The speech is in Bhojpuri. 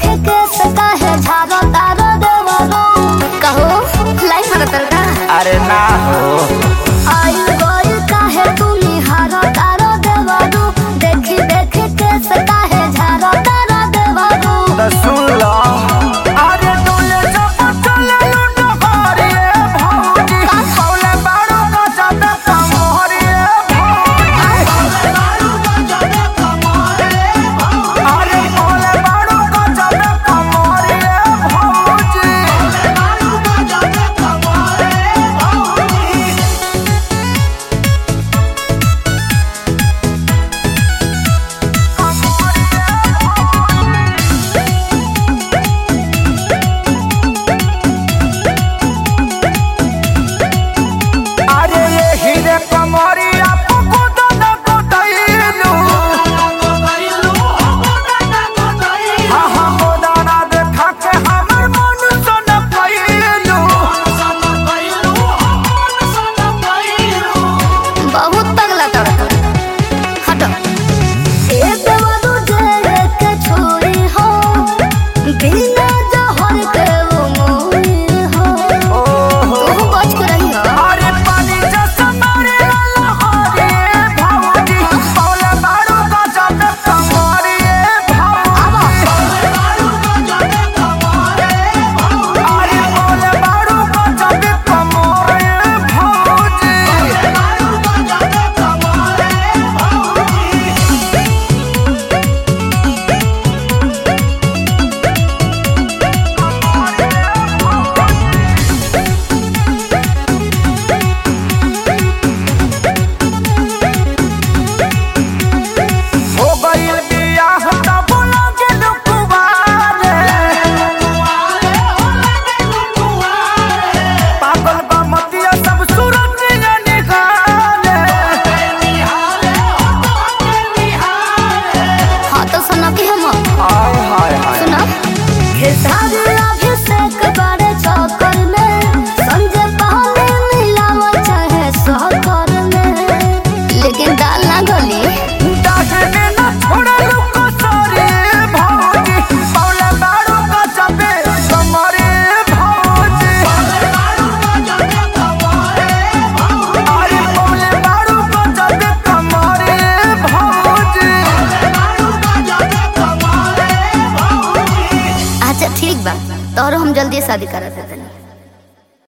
देखे के सका है झारो तारो देवरो कहो लाइन मारत का अरे ना हो आई गोई काहे तू निहारो तारो देवरो देखी देखे के सका है झारो तारो देवरो तो सुन लो अरे डोले जब चले लुंडो हरिए भौजी पौले बाड़ो का जाते कमोहरिए भौजी अरे पौले बाड़ो का जाते कमोहरिए भौजी अरे ये हीरे कमरिया पुकुदा न कोतैलू हाँ हाँ मोदाना देखा के हमर मन सन कैलू बहुत पगला तड़का हटो ए देवरो जे के छोरी हो बिना जहर के वो मोरी हो तू बच के रही हो अरे पानी जैसा मारे लहरे भौजी पौले बाड़ू का जाते कमरिए भौजी अरे पौले बाड़ू का जाते कमरिए भौजी हो गइल बियाह तब लगे कुवारे पागल बा मतिया सब सूरज निकाले हाँ तो सुना कि हम हाय हाय हाय सुना खेसारी अभिषेक बड़े चौकर में संजय पहले मिलाव चाहे सहकर में लेकिन दाल ना गली डाकने न छोड़े लुको सारे भौजी पौले बाड़ू का जाबे कमरे भौजी अरे पौले बाड़ू का जाबे कमरे भौजी अच्छा ठीक बा तोहरो हम जल्दी शादी करा देते